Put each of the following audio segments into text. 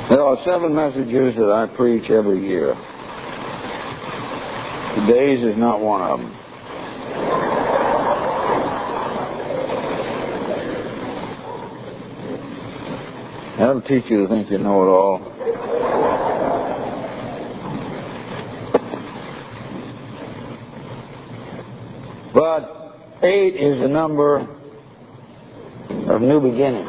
There are 7 messages that I preach every year. Today's is not one of them. That'll teach you to think you know it all. But 8 is the number of new beginnings.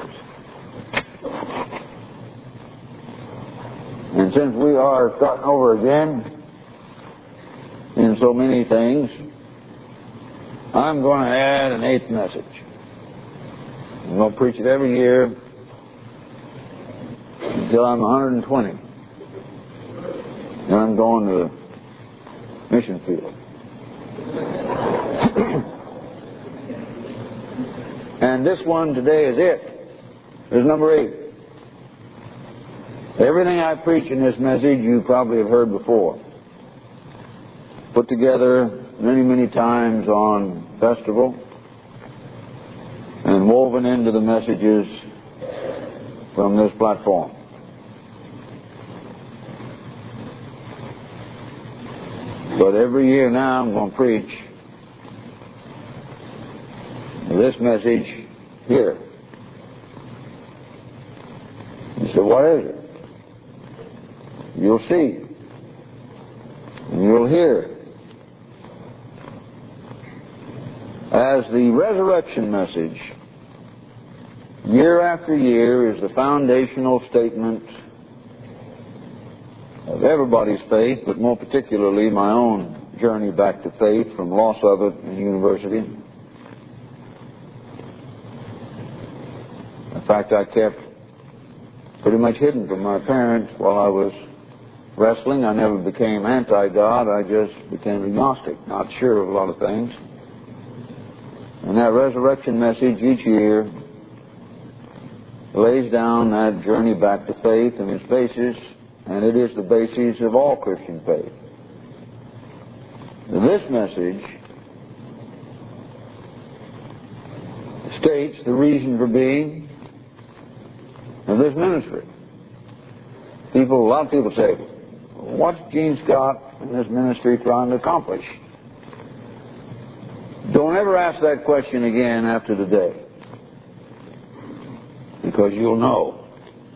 And since we are starting over again in so many things, I'm going to add an 8th message. I'm going to preach it every year until I'm 120. And I'm going to the mission field. And this one today is it. It's number 8. Everything I preach in this message you probably have heard before. Put together many, many times on festival and woven into the messages from this platform. But every year now I'm going to preach this message here. You say, what is it? You'll see. And you'll hear. As the resurrection message, year after year, is the foundational statement of everybody's faith, but more particularly my own journey back to faith from loss of it in university. In fact, I kept pretty much hidden from my parents while I was wrestling. I never became anti-God. I just became agnostic, not sure of a lot of things. And that resurrection message each year lays down that journey back to faith and its basis, and it is the basis of all Christian faith. This message states the reason for being of this ministry. A lot of people say, what's Gene Scott and this ministry trying to accomplish? Don't ever ask that question again after today, because you'll know.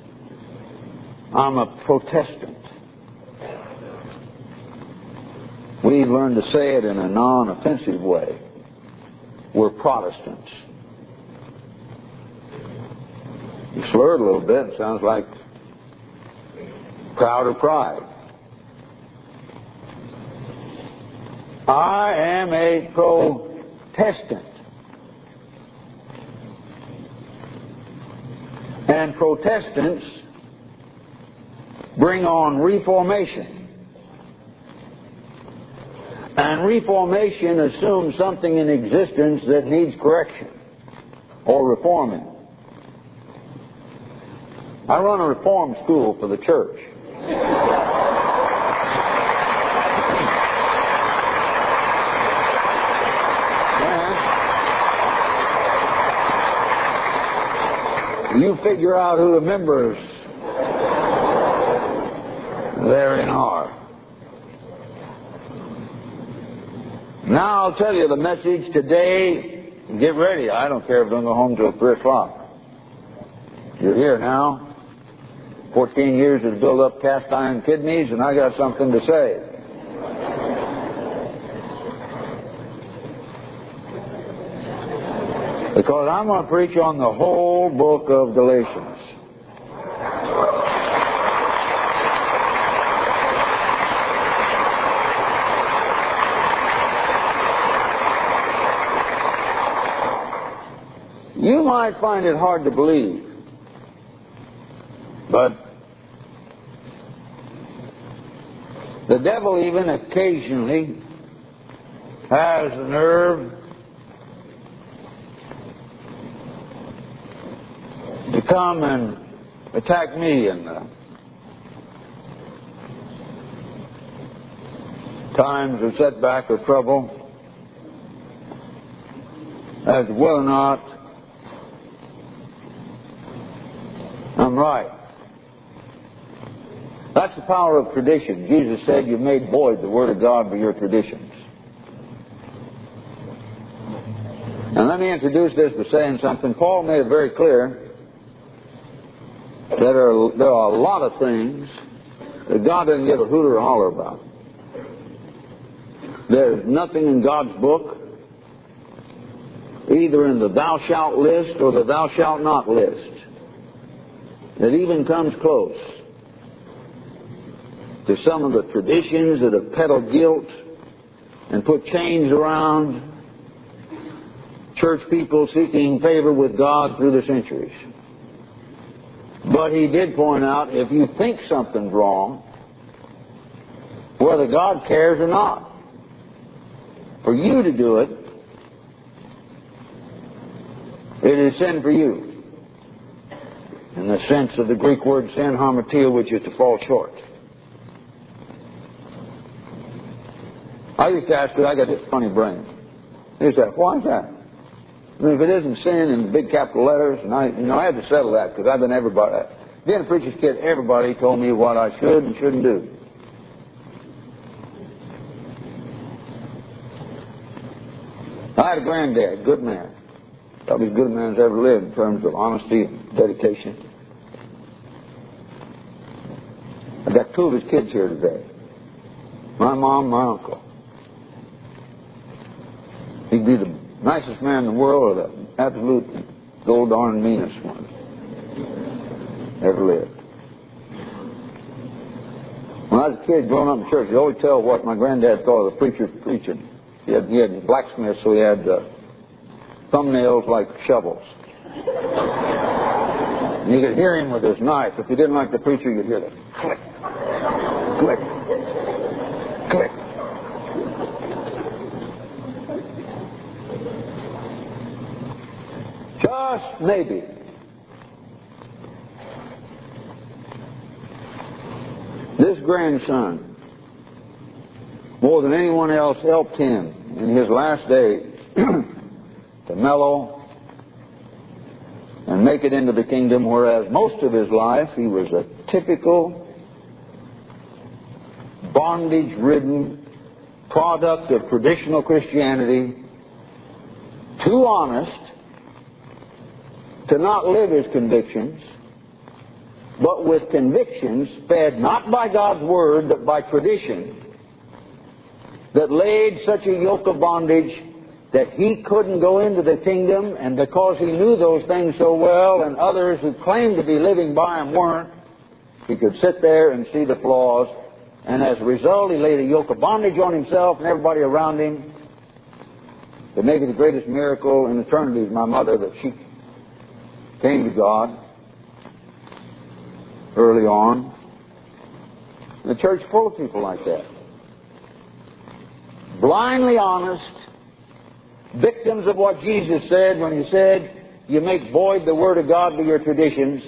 I'm a Protestant. We learned to say it in a non-offensive way. We're Protestants. You slur it a little bit. It sounds like proud or pride. I am a Protestant. And Protestants bring on reformation. And reformation assumes something in existence that needs correction or reforming. I run a reform school for the church. You figure out who the members therein are. Now I'll tell you the message today. Get ready. I don't care if I don't go home till 3 o'clock. You're here now. 14 years to build up cast iron kidneys, and I got something to say. Because I'm going to preach on the whole book of Galatians. You might find it hard to believe, but the devil even occasionally has the nerve to come and attack me in the times of setback or trouble as to whether or not I'm right. That's the power of tradition. Jesus said, "You made void the Word of God by your traditions." And let me introduce this by saying something. Paul made it very clear that there are a lot of things that God doesn't give a hoot or a holler about. There's nothing in God's book, either in the thou shalt list or the thou shalt not list, that even comes close to some of the traditions that have peddled guilt and put chains around church people seeking favor with God through the centuries. But he did point out, if you think something's wrong, whether God cares or not, for you to do it, it is sin for you. In the sense of the Greek word sin, hamartia, which is to fall short. I used to ask her, I got this funny brain. He said, "Why is that?" I mean, if it isn't sin in big capital letters, and I had to settle that because I've been everybody. Being a preacher's kid, everybody told me what I should and shouldn't do. I had a granddad, good man. Probably as good a man as ever lived in terms of honesty and dedication. I got two of his kids here today. My mom, my uncle. He'd be the nicest man in the world or the absolute gold darn meanest one ever lived. When I was a kid growing up in church, you always tell what my granddad thought of the preacher preaching. He had a blacksmith, so he had thumbnails like shovels. And you could hear him with his knife. If you didn't like the preacher, you'd hear the click, click, click. Just maybe. This grandson, more than anyone else, helped him in his last days to mellow and make it into the kingdom, whereas most of his life he was a typical bondage-ridden product of traditional Christianity, too honest to not live his convictions, but with convictions fed not by God's Word, but by tradition, that laid such a yoke of bondage that he couldn't go into the kingdom, and because he knew those things so well, and others who claimed to be living by him weren't, he could sit there and see the flaws, and as a result, he laid a yoke of bondage on himself and everybody around him. But maybe the greatest miracle in eternity is my mother, that she came to God early on. The church full of people like that. Blindly honest, victims of what Jesus said when he said, "You make void the Word of God by your traditions."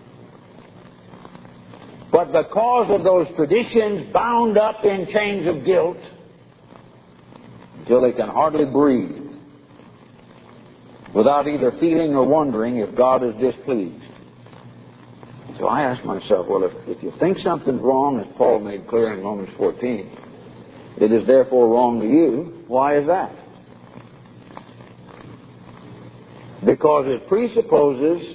But because of those traditions, bound up in chains of guilt, until they can hardly breathe, without either feeling or wondering if God is displeased. So I ask myself, well, if you think something's wrong, as Paul made clear in Romans 14, it is therefore wrong to you. Why is that? Because it presupposes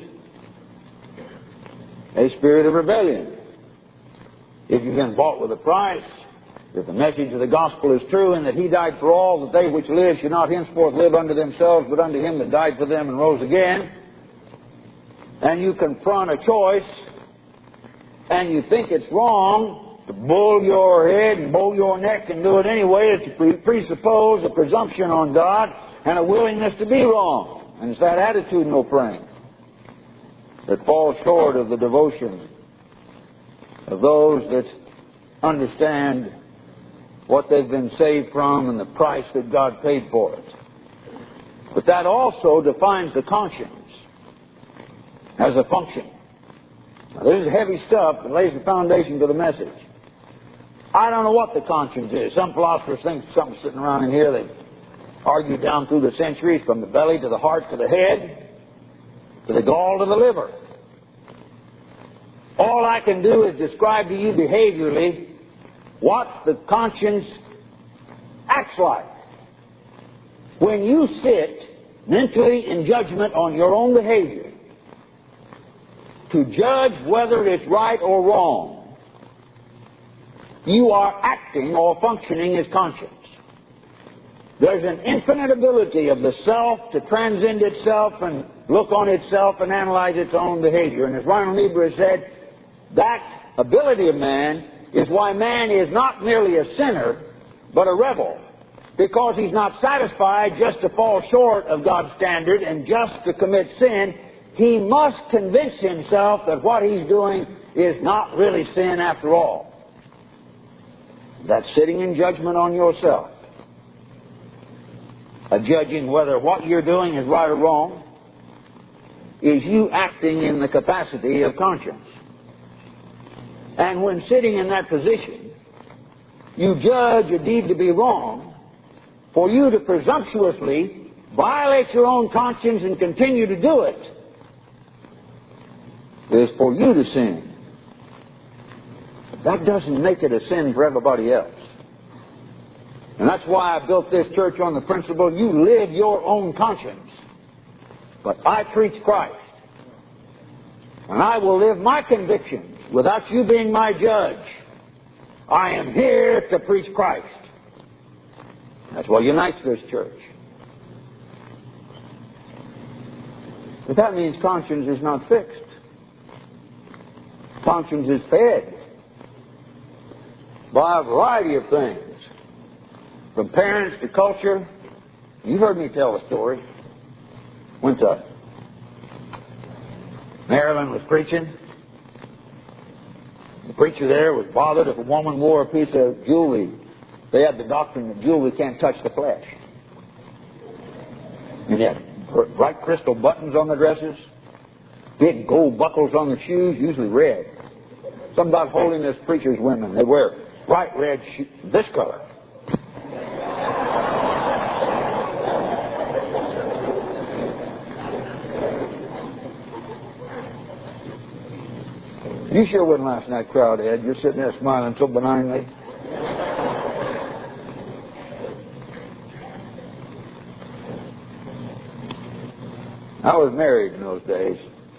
a spirit of rebellion. If you've been bought with a price, if the message of the gospel is true, and that he died for all, that they which live should not henceforth live unto themselves, but unto him that died for them and rose again, and you confront a choice, and you think it's wrong to bull your head and bow your neck and do it anyway, it's to presuppose a presumption on God and a willingness to be wrong. And it's that attitudinal frame that falls short of the devotion of those that understand what they've been saved from and the price that God paid for it. But that also defines the conscience as a function. Now, this is heavy stuff that lays the foundation for the message. I don't know what the conscience is. Some philosophers think something sitting around in here. They argue down through the centuries, from the belly to the heart to the head, to the gall to the liver. All I can do is describe to you behaviorally what the conscience acts like. When you sit mentally in judgment on your own behavior to judge whether it's right or wrong, you are acting or functioning as conscience. There's an infinite ability of the self to transcend itself and look on itself and analyze its own behavior. And as Ronald Niebuhr said, that ability of man is why man is not merely a sinner, but a rebel. Because he's not satisfied just to fall short of God's standard and just to commit sin, he must convince himself that what he's doing is not really sin after all. That's sitting in judgment on yourself. Judging whether what you're doing is right or wrong is you acting in the capacity of conscience. And when sitting in that position, you judge a deed to be wrong. For you to presumptuously violate your own conscience and continue to do it is for you to sin. That doesn't make it a sin for everybody else. And that's why I built this church on the principle, you live your own conscience, but I preach Christ. And I will live my convictions without you being my judge. I am here to preach Christ. That's what unites this church. But that means conscience is not fixed. Conscience is fed by a variety of things. From parents to culture. You've heard me tell the story. Went to Maryland, was preaching. The preacher there was bothered if a woman wore a piece of jewelry. They had the doctrine that jewelry can't touch the flesh. And they had bright crystal buttons on the dresses, big gold buckles on the shoes, usually red. Something about holiness preachers' women. They wear bright red shoes, this color. You sure wouldn't laugh in that crowd, Ed. You're sitting there smiling so benignly. I was married in those days.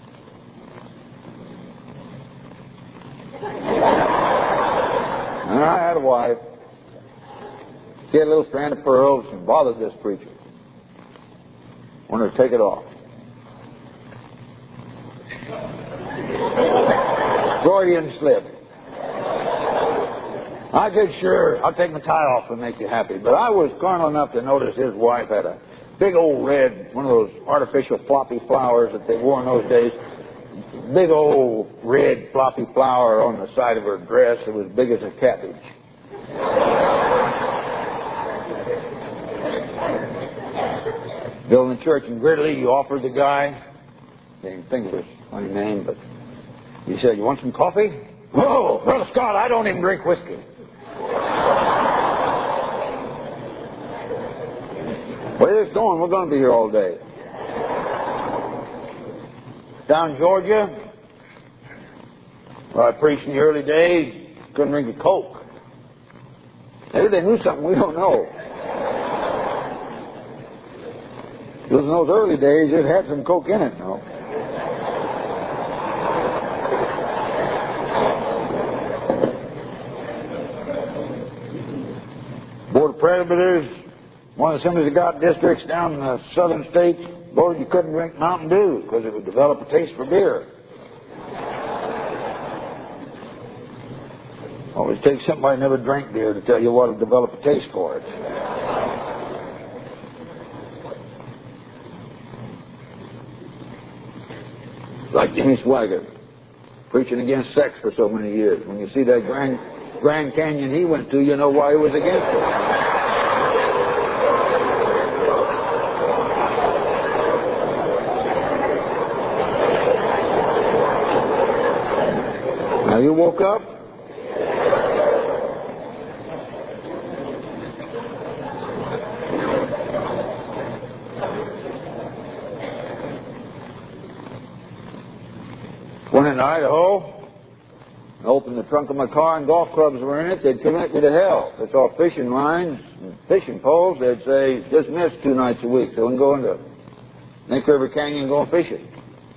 And I had a wife. She had a little strand of pearls and bothered this preacher. Wanted to take it off. Freudian slip. I said, sure, I'll take my tie off and make you happy. But I was carnal enough to notice his wife had a big old red, one of those artificial floppy flowers that they wore in those days. Big old red floppy flower on the side of her dress that was big as a cabbage. Building a church in Gridley, you offered the guy, I didn't think of his funny name, but he said, you want some coffee? Oh, Brother Scott, I don't even drink whiskey. Where it's going, we're going to be here all day. Down in Georgia, where I preached in the early days, couldn't drink a Coke. Maybe they knew something we don't know. Because in those early days, it had some Coke in it, you know. Board of Presbyters, one of the Assemblies of God districts down in the southern states, Lord, you couldn't drink Mountain Dew because it would develop a taste for beer. Always takes somebody who never drank beer to tell you what to develop a taste for it. Like Jimmy Swaggart, preaching against sex for so many years. When you see that Grand Canyon he went to, you know why he was against it. Now you woke up? Went in Idaho, opened the trunk of my car and golf clubs were in it, they'd commit me to hell. If they saw fishing lines and fishing poles, they'd say, dismiss 2 nights a week. So we can go into Snake River Canyon and go fishing.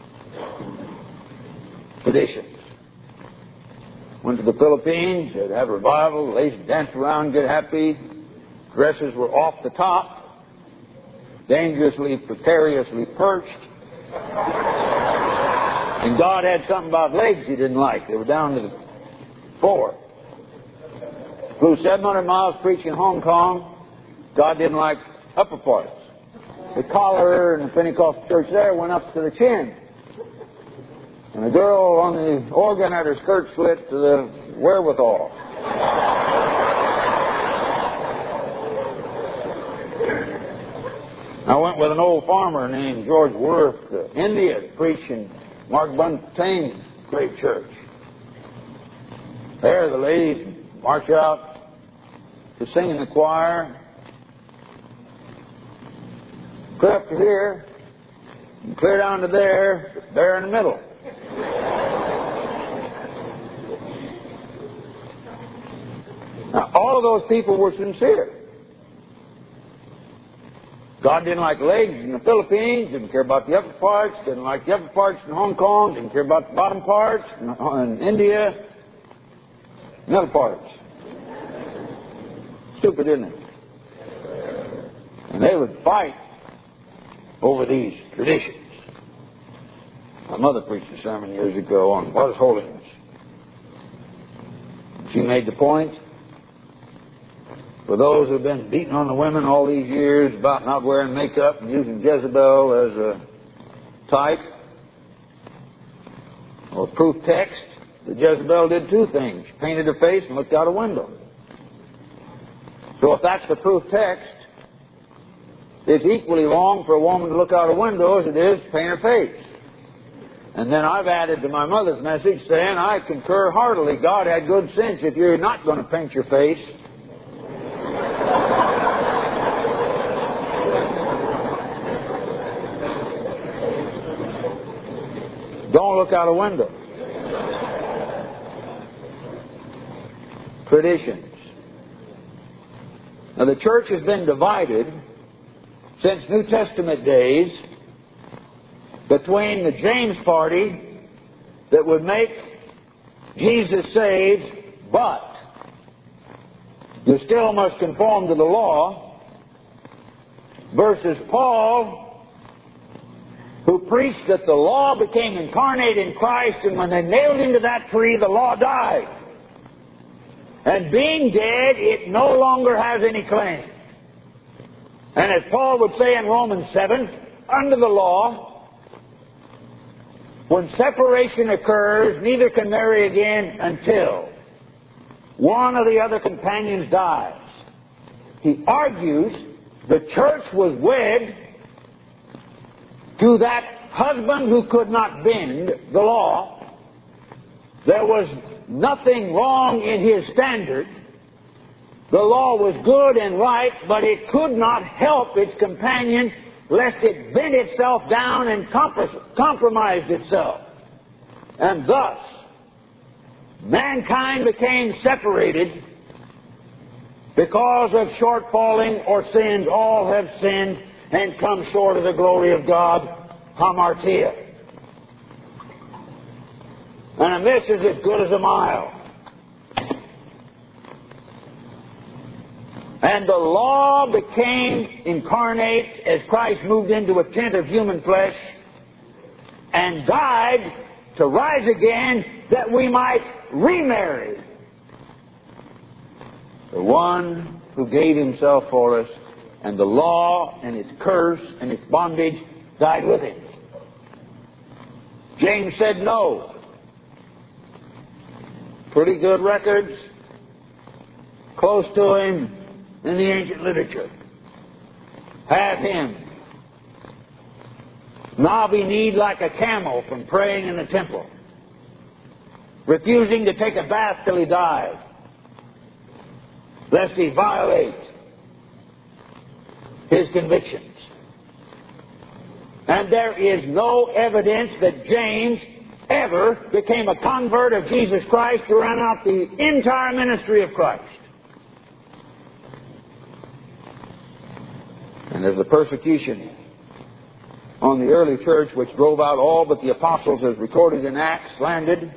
Traditions. Went to the Philippines, they'd have revival, ladies dance around, get happy. Dresses were off the top, dangerously, precariously perched. And God had something about legs He didn't like. They were down to the floor. Flew 700 miles preaching Hong Kong. God didn't like upper parts. The collar in the Pentecostal church there went up to the chin. And the girl on the organ had her skirt slit to the wherewithal. I went with an old farmer named George Worth to India to preach in Mark Buntain's great church. There the ladies march out to sing in the choir. Clear up to here, and clear down to there, there in the middle. Now, all of those people were sincere. God didn't like legs in the Philippines, didn't care about the upper parts, didn't like the upper parts in Hong Kong, didn't care about the bottom parts in India, and other parts. Stupid, isn't it? And they would fight over these traditions. My mother preached a sermon years ago on what is holiness. She made the point, for those who have been beating on the women all these years about not wearing makeup and using Jezebel as a type or proof text, that Jezebel did 2 things. She painted her face and looked out a window. So if that's the proof text, it's equally wrong for a woman to look out a window as it is to paint her face. And then I've added to my mother's message saying, I concur heartily, God had good sense if you're not going to paint your face. Don't look out a window. Traditions. Now the church has been divided since New Testament days between the James party that would make Jesus saved, but you still must conform to the law, versus Paul, who preached that the law became incarnate in Christ, and when they nailed him to that tree, the law died. And being dead, it no longer has any claim. And as Paul would say in Romans 7, under the law, when separation occurs, neither can marry again until one of the other companions dies. He argues the church was wed to that husband who could not bend the law. There was nothing wrong in his standard. The law was good and right, but it could not help its companion lest it bent itself down and compromised itself. And thus, mankind became separated because of shortfalling or sins. All have sinned and come short of the glory of God. Hamartia. And this is as good as a mile. And the law became incarnate as Christ moved into a tent of human flesh and died to rise again that we might remarry the one who gave himself for us, and the law and its curse and its bondage died with him. James said no. Pretty good records close to him in the ancient literature. Have him knock-kneed like a camel from praying in the temple, refusing to take a bath till he died, lest he violate his convictions. And there is no evidence that James ever became a convert of Jesus Christ throughout the entire ministry of Christ. And as the persecution on the early church, which drove out all but the apostles as recorded in Acts, landed,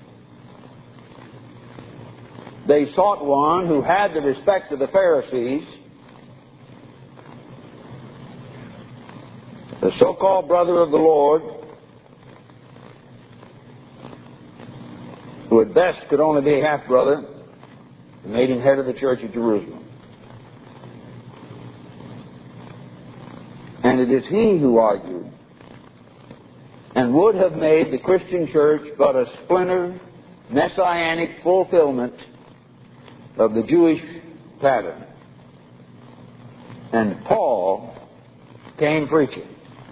they sought one who had the respect of the Pharisees, the so-called brother of the Lord, who at best could only be half-brother, and made him head of the church at Jerusalem. And it is he who argued and would have made the Christian church but a splinter, messianic fulfillment of the Jewish pattern. And Paul came preaching.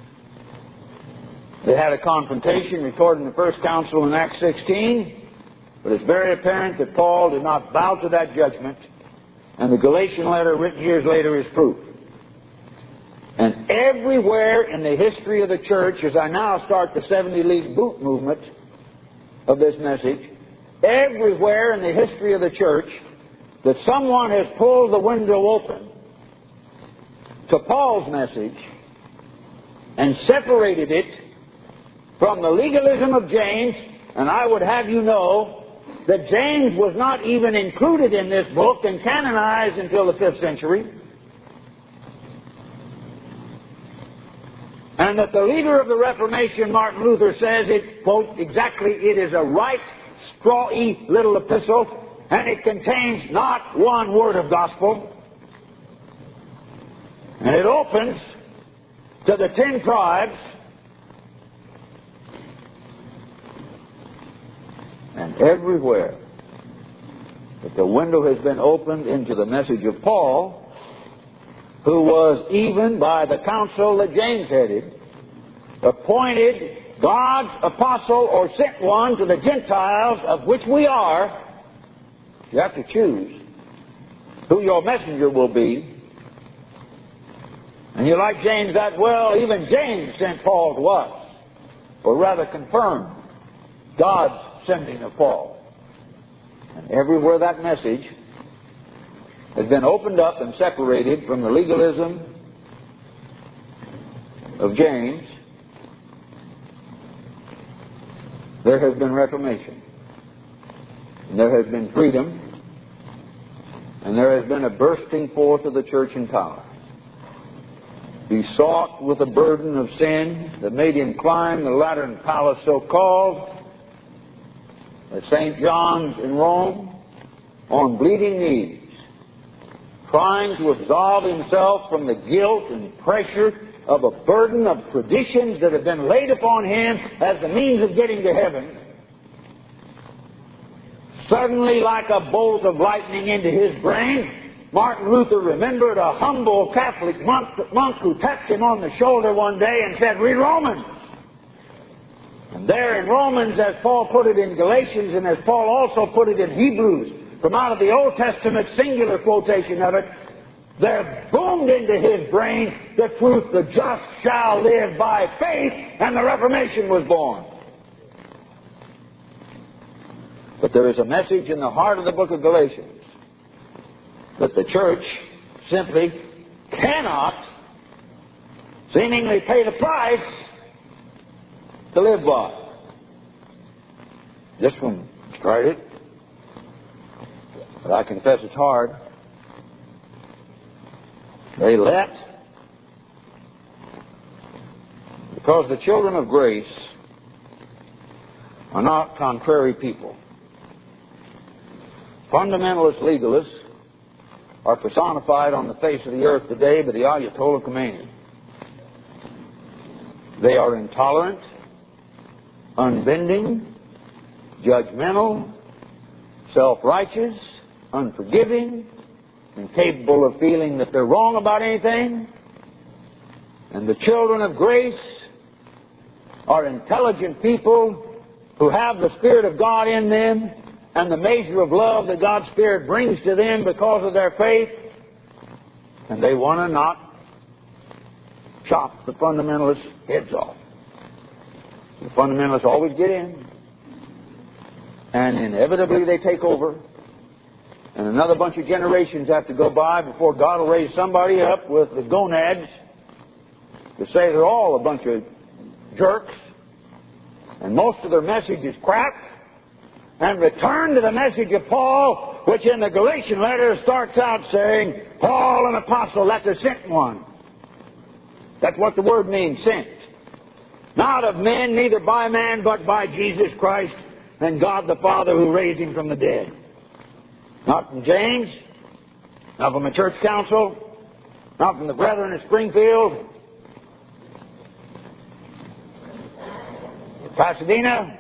They had a confrontation recorded in the first council in Acts 16, but it's very apparent that Paul did not bow to that judgment, and the Galatian letter written years later is proof. And everywhere in the history of the church, as I now start the 70 League Boot movement of this message, everywhere in the history of the church that someone has pulled the window open to Paul's message and separated it from the legalism of James, and I would have you know that James was not even included in this book and canonized until the 5th century, and that the leader of the Reformation, Martin Luther, says it, quote, exactly, it is a right, strawy little epistle, and it contains not one word of gospel. And it opens to the 10 tribes, and everywhere that the window has been opened into the message of Paul, who was, even by the council that James headed, appointed God's apostle or sent one to the Gentiles, of which we are. You have to choose who your messenger will be. And you like James that well, even James sent Paul to us, or rather confirmed God's sending of Paul. And everywhere that message has been opened up and separated from the legalism of James, there has been reformation. And there has been freedom. And there has been a bursting forth of the church in power. Besought with a burden of sin that made him climb the Lateran Palace so-called at St. John's in Rome on bleeding knees, trying to absolve himself from the guilt and pressure of a burden of traditions that have been laid upon him as the means of getting to heaven. Suddenly, like a bolt of lightning into his brain, Martin Luther remembered a humble Catholic monk who tapped him on the shoulder one day and said, read Romans. And there in Romans, as Paul put it in Galatians, and as Paul also put it in Hebrews, from out of the Old Testament singular quotation of it, there boomed into his brain the truth, the just shall live by faith, and the Reformation was born. But there is a message in the heart of the book of Galatians that the church simply cannot seemingly pay the price to live by. This one tried it, but I confess it's hard. They let, because the children of grace are not contrary people. Fundamentalist legalists are personified on the face of the earth today by the Ayatollah Khomeini. They are intolerant, unbending, judgmental, self-righteous, unforgiving, incapable of feeling that they're wrong about anything. And the children of grace are intelligent people who have the Spirit of God in them and the measure of love that God's Spirit brings to them because of their faith. And they want to not chop the fundamentalists' heads off. The fundamentalists always get in, and inevitably they take over, and another bunch of generations have to go by before God will raise somebody up with the gonads to say they're all a bunch of jerks, and most of their message is crap, and return to the message of Paul, which in the Galatian letter starts out saying, Paul, an apostle, that's a sent one. That's what the word means, sent. Not of men, neither by man, but by Jesus Christ and God the Father who raised him from the dead. Not from James, not from a church council, not from the brethren in Springfield, or Pasadena,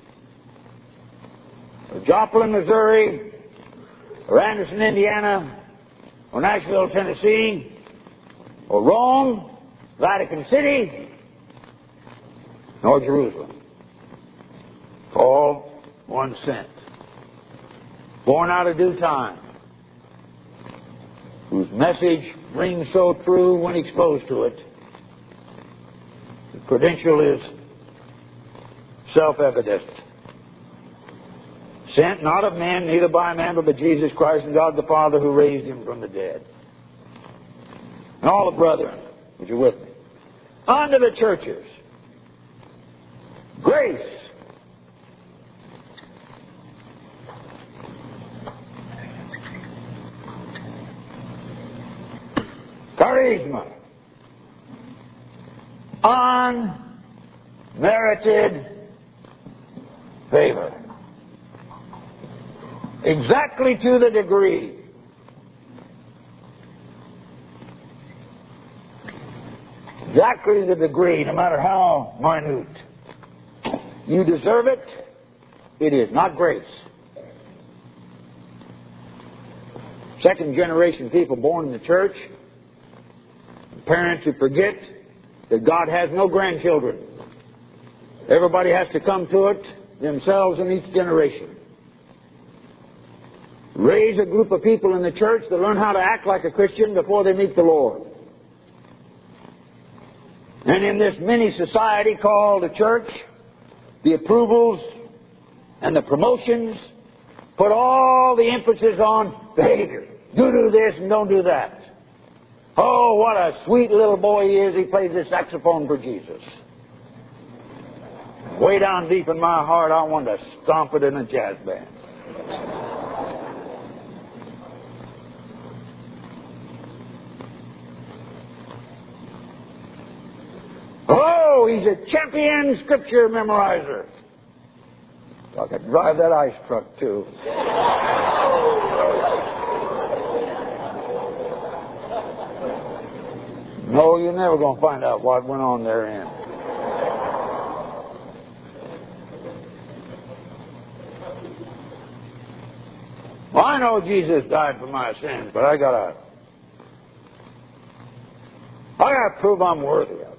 or Joplin, Missouri, or Anderson, Indiana, or Nashville, Tennessee, or Rome, Vatican City, nor Jerusalem. All one sent. Born out of due time. Whose message rings so true when exposed to it. The credential is self-evident. Sent not of men, neither by man, but by Jesus Christ and God the Father who raised him from the dead. And all the brethren, would you with me? Unto the churches. Grace. Charisma. Unmerited favor. Exactly to the degree no matter how minute you deserve it, it is not grace. Second generation people born in the church, parents who forget that God has no grandchildren. Everybody has to come to it themselves in each generation. Raise a group of people in the church that learn how to act like a Christian before they meet the Lord. And in this mini society called the church, the approvals and the promotions put all the emphasis on behavior. You do this and don't do that. Oh, what a sweet little boy he is. He plays the saxophone for Jesus. Way down deep in my heart, I want to stomp it in a jazz band. Oh, he's a champion scripture memorizer. I could drive that ice truck too. No, you're never going to find out what went on therein. Well, I know Jesus died for my sins, but I gotta prove I'm worthy of it.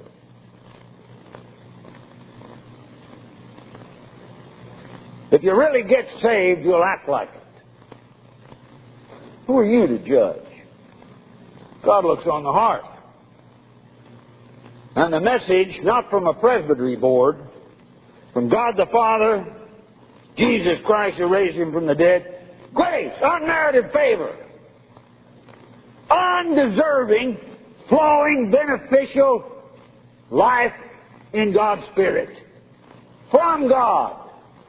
If you really get saved, you'll act like it. Who are you to judge? God looks on the heart. And the message, not from a presbytery board, from God the Father, Jesus Christ who raised him from the dead, grace, unmerited favor, undeserving, flowing, beneficial life in God's Spirit. From God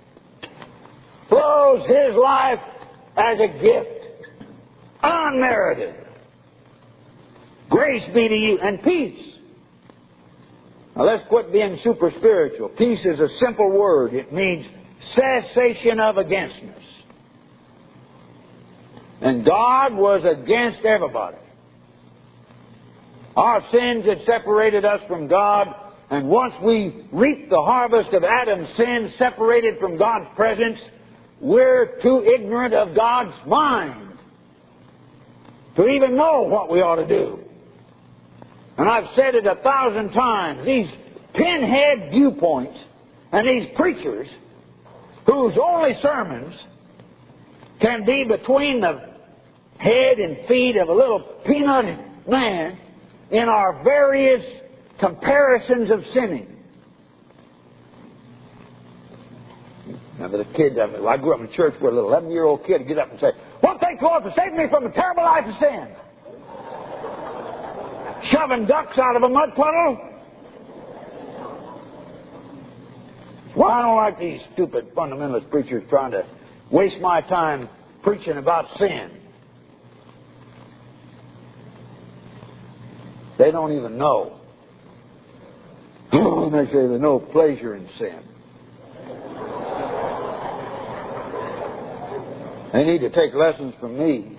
flows his life as a gift, unmerited. Grace be to you, and peace. Now let's quit being super spiritual. Peace is a simple word. It means cessation of againstness. And God was against everybody. Our sins had separated us from God, and once we reaped the harvest of Adam's sin, separated from God's presence, we're too ignorant of God's mind to even know what we ought to do. And I've said it 1,000 times, these pinhead viewpoints and these preachers whose only sermons can be between the head and feet of a little peanut man in our various comparisons of sinning. Remember the kids, I grew up in church where a little 11-year-old kid would get up and say, "Well, thank Lord for saving me from a terrible life of sin." Shoving ducks out of a mud puddle. Well, I don't like these stupid fundamentalist preachers trying to waste my time preaching about sin. They don't even know. And they say there's no pleasure in sin. They need to take lessons from me.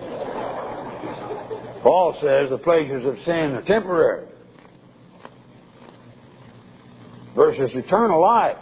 Paul says the pleasures of sin are temporary versus eternal life.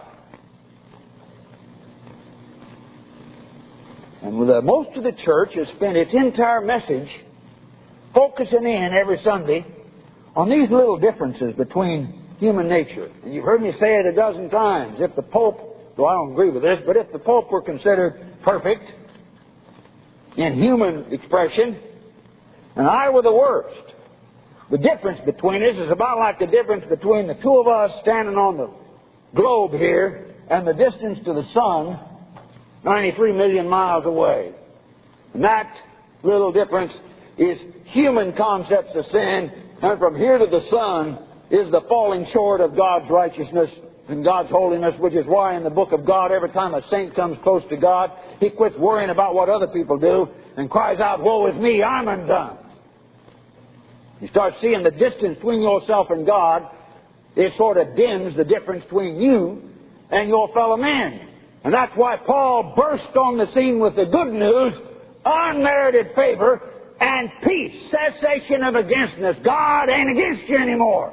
And most of the church has spent its entire message focusing in every Sunday on these little differences between human nature. And you've heard me say it a dozen times. If the Pope, though I don't agree with this, but if the Pope were considered perfect in human expression, and I were the worst, the difference between us is about like the difference between the two of us standing on the globe here and the distance to the sun, 93 million miles away. And that little difference is human concepts of sin, and from here to the sun is the falling short of God's righteousness and God's holiness, which is why in the book of God, every time a saint comes close to God, he quits worrying about what other people do and cries out, "Woe is me, I'm undone." You start seeing the distance between yourself and God, it sort of dims the difference between you and your fellow men. And that's why Paul burst on the scene with the good news, unmerited favor and peace, cessation of againstness. God ain't against you anymore.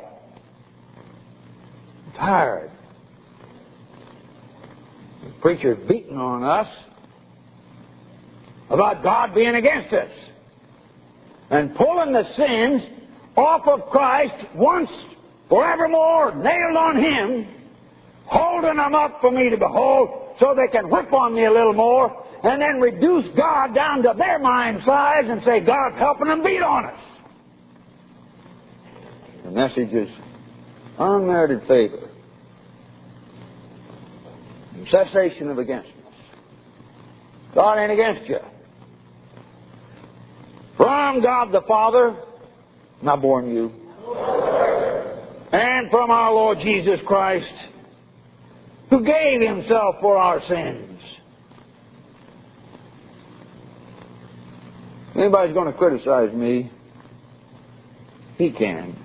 I'm tired. The preacher's beating on us about God being against us and pulling the sins off of Christ once forevermore, nailed on Him, holding them up for me to behold so they can whip on me a little more and then reduce God down to their mind size and say God's helping them beat on us. The message is unmerited favor and cessation of againstness. God ain't against you. From God the Father, not born you, and from our Lord Jesus Christ, who gave Himself for our sins. If anybody's going to criticize me, he can.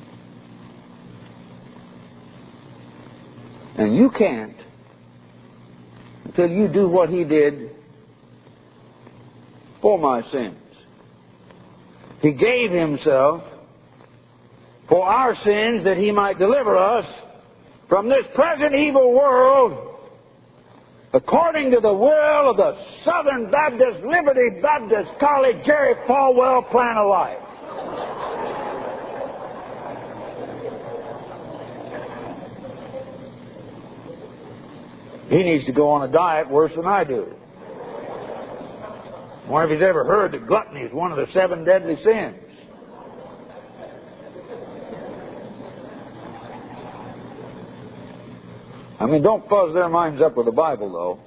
And you can't until you do what He did for my sins. He gave Himself for our sins that He might deliver us from this present evil world according to the will of the Southern Baptist Liberty Baptist College Jerry Falwell plan of life. He needs to go on a diet worse than I do. I wonder if he's ever heard that gluttony is one of the 7 deadly sins. I mean, don't fuzz their minds up with the Bible, though.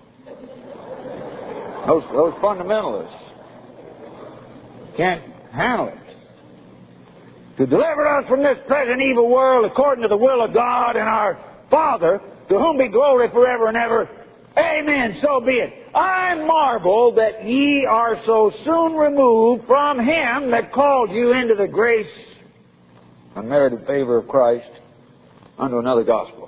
Those fundamentalists can't handle it. To deliver us from this present evil world according to the will of God and our Father, to whom be glory forever and ever. Amen. So be it. I marvel that ye are so soon removed from Him that called you into the grace, unmerited favor of Christ, unto another gospel.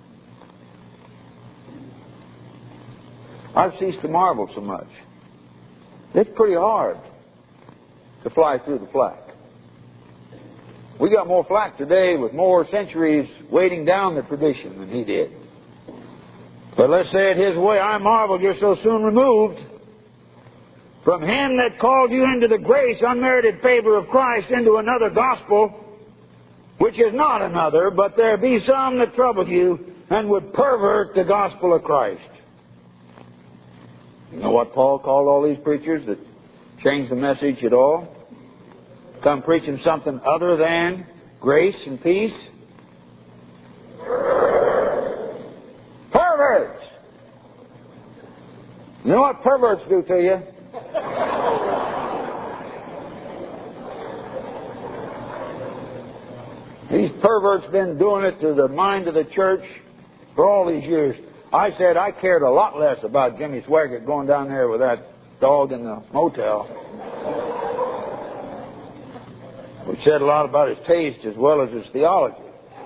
I've ceased to marvel so much. It's pretty hard to fly through the flack. We got more flack today with more centuries weighting down the tradition than He did. But let's say it His way. I marvel you're so soon removed from Him that called you into the grace, unmerited favor of Christ, into another gospel, which is not another, but there be some that trouble you and would pervert the gospel of Christ. You know what Paul called all these preachers that changed the message at all? Come preaching something other than grace and peace? Perverts. You know what perverts do to you? These perverts been doing it to the mind of the church for all these years. I said I cared a lot less about Jimmy Swaggart going down there with that dog in the motel, which said a lot about his taste as well as his theology.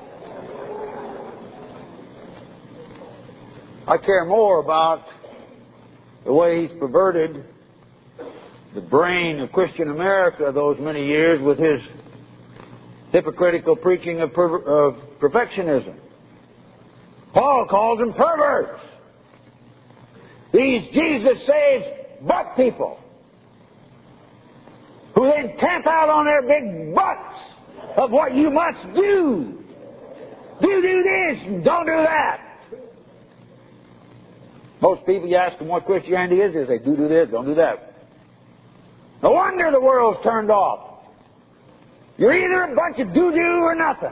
I care more about the way he's perverted the brain of Christian America those many years with his hypocritical preaching of perfectionism. Paul calls them perverts. These Jesus saves but people who then camp out on their big butts of what you must do. Do this and don't do that. Most people, you ask them what Christianity is, they say, do this, don't do that. No wonder the world's turned off. You're either a bunch of doo-doo or nothing.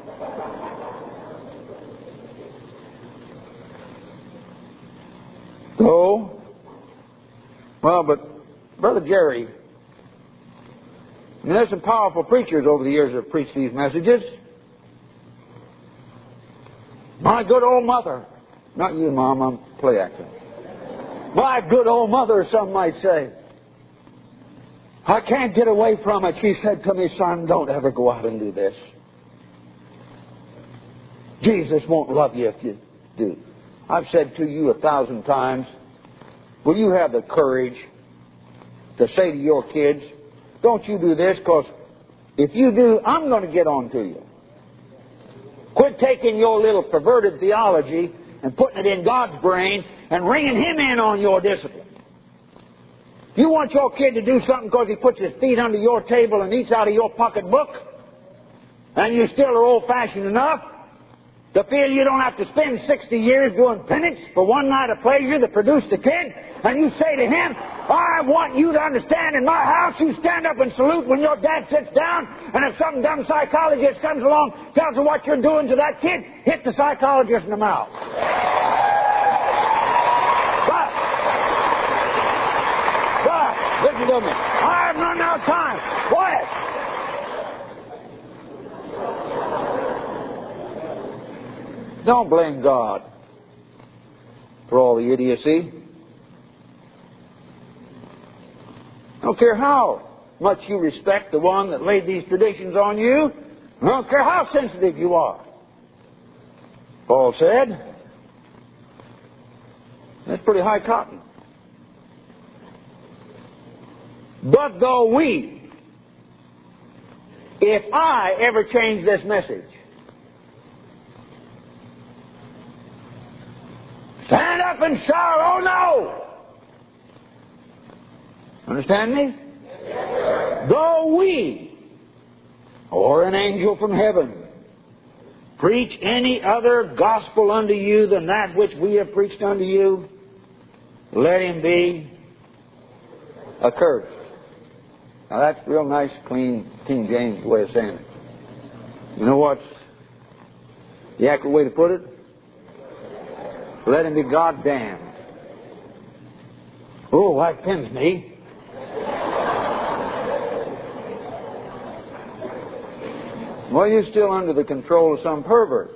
So, well, but Brother Jerry, there's some powerful preachers over the years that have preached these messages. My good old mother. Not you, Mom, I'm play acting. My good old mother, some might say. I can't get away from it. She said to me, son, don't ever go out and do this. Jesus won't love you if you do. I've said to you 1,000 times, will you have the courage to say to your kids, don't you do this, because if you do, I'm going to get on to you. Quit taking your little perverted theology and putting it in God's brain and ringing Him in on your discipline. If you want your kid to do something because he puts his feet under your table and eats out of your pocketbook, and you still are old-fashioned enough to feel you don't have to spend 60 years doing penance for one night of pleasure that produced a kid, and you say to him, I want you to understand, in my house you stand up and salute when your dad sits down, and if some dumb psychologist comes along, tells you what you're doing to that kid, hit the psychologist in the mouth. But, listen to me. I have run out of time. Quiet. Don't blame God for all the idiocy. I don't care how much you respect the one that laid these traditions on you. I don't care how sensitive you are. Paul said, that's pretty high cotton. But though we, if I ever change this message, stand up and shout, oh no! Understand me? Yes, though we, or an angel from heaven, preach any other gospel unto you than that which we have preached unto you, let him be accursed. Now that's real nice, clean King James way of saying it. You know what's the accurate way to put it? Let him be goddamned. Oh, that offends me. Well, you're still under the control of some pervert.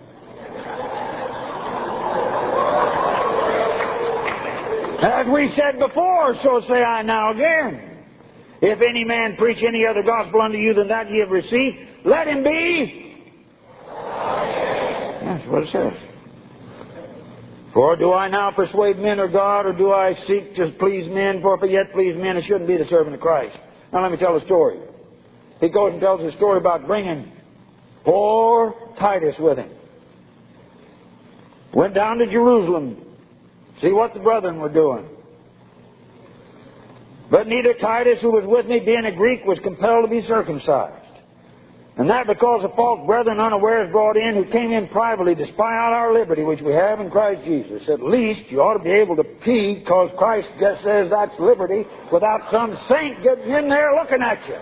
As we said before, so say I now again. If any man preach any other gospel unto you than that ye have received, let him be. That's what it says. For do I now persuade men of God, or do I seek to please men? For if I yet please men, I shouldn't be the servant of Christ. Now let me tell a story. He goes and tells a story about bringing poor Titus with him. Went down to Jerusalem, see what the brethren were doing. But neither Titus, who was with me, being a Greek, was compelled to be circumcised. And that because of false brethren unawares brought in, who came in privately to spy out our liberty, which we have in Christ Jesus. At least you ought to be able to pee, because Christ just says that's liberty, without some saint getting in there looking at you.